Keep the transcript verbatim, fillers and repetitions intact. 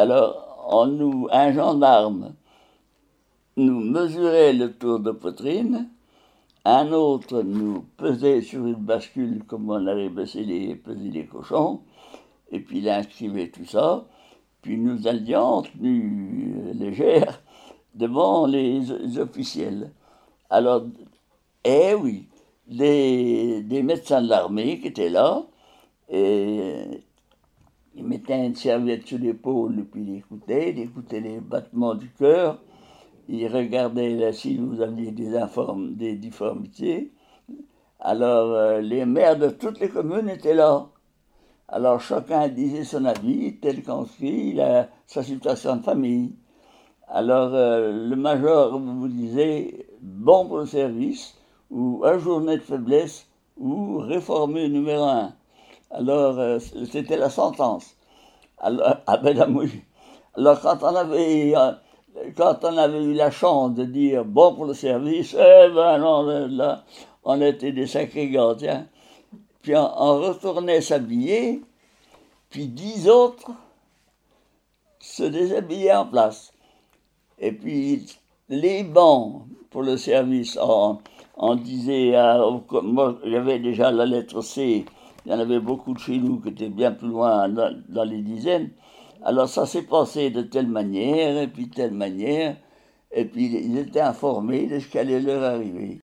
Alors, on nous, un gendarme nous mesurait le tour de poitrine, un autre nous pesait sur une bascule comme on allait peser les, peser les cochons, et puis il inscrivait tout ça, puis nous allions en tenue légère devant les, les officiels. Alors, eh oui, des, des médecins de l'armée qui étaient là, et ils mettaient une serviette sur l'épaule, et puis ils écoutaient, ils écoutaient les battements du cœur, ils regardaient là, si vous aviez des, inform- des difformités. Alors, euh, les maires de toutes les communes étaient là. Alors, chacun disait son avis, tel qu'enscrit, la, sa situation de famille. Alors, euh, le major vous disait bon pour le service, ou un journée de faiblesse, ou réformé numéro un. Alors, euh, c'était la sentence. Alors, ah ben là, oui. Alors, quand on avait, euh, quand on avait eu la chance de dire bon pour le service, eh ben non, là, on était des sacrés gardiens. Puis on, on retournait s'habiller, puis dix autres se déshabillaient en place. Et puis les bancs pour le service, on, on disait, euh, moi j'avais déjà la lettre C, il y en avait beaucoup de chez nous qui étaient bien plus loin dans, dans les dizaines. Alors ça s'est passé de telle manière, et puis telle manière, et puis ils étaient informés de ce qui allait leur arriver.